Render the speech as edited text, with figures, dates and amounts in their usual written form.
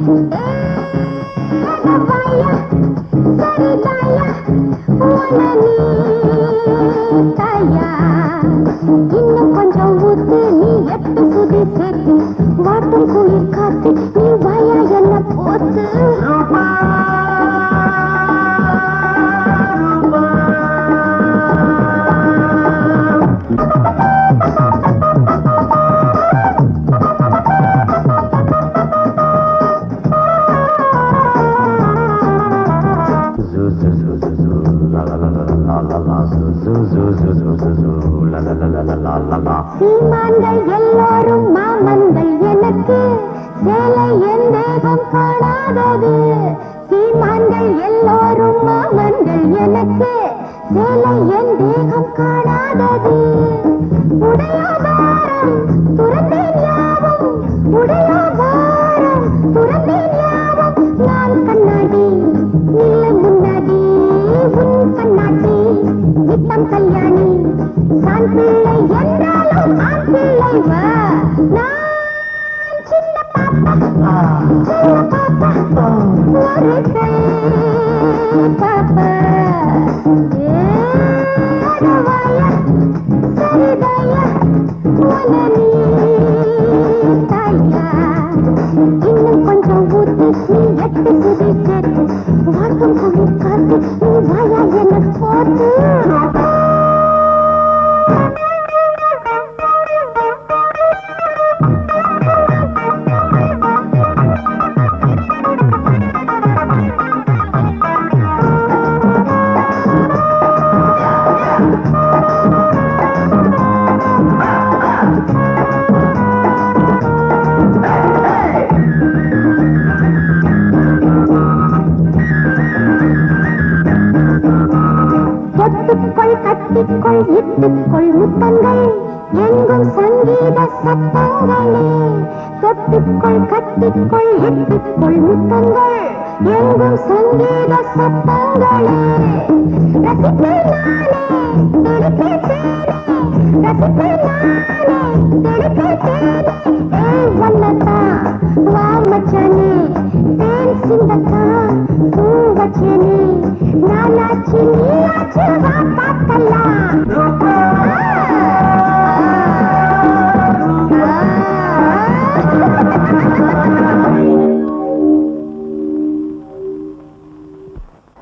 சரிதாயா உனனி தாயா இன்னும் கொஞ்சம் ஊத்து நீ எட்டு சுதி சேர்த்து வாட்டும் குளிர் காத்து நீ வாயா என்ன போத்து சீமான்கள் எல்லாரும் மாமன்கள் எனக்கு சேலை என் தேகம் காணாதது சீமான்கள் எல்லாரும் மாமன்கள் எனக்கு சேலை என் தேகம் காணாதது உடையாதாரம் துறந்தேன் யாவும் உடையாதாரம் துறந்தேன் யாவும் நான் கண்ணாடி நில்ல முன்னாடி உன் கண்ணாடி நித்தம் கல்யாணி நான் பிள்ளை என்றாலும் ஆண் பிள்ளை வா நான் சின்ன பாப்பா ஒரு கை பாப்பா ஏவாயா சரிதாயா உனனி தாயா இன்னும் கொஞ்சம் ஊத்து நீ எட்டு சுதி சேர்த்து வாட்டும் குளிர் காத்து நீ வாயா என்ன போட்டு கட்டிக்கொள் இட்டுக்கொள் முத்தங்கள் எங்கும் சங்கீத சத்தங்களே தொட்டுக்கொள் கட்டிக்கொள் இட்டுக்கொள் முத்தங்கள் எங்கும் சங்கீத சத்தங்களே ரசிப்பேன் நானே துடிப்பேன் ரசிப்பேன் நானே துடிப்பேன் வல்லத்தா வா மச்சானே தேன் சிந்தத்தா பூ வச்சேனே நானாச்சி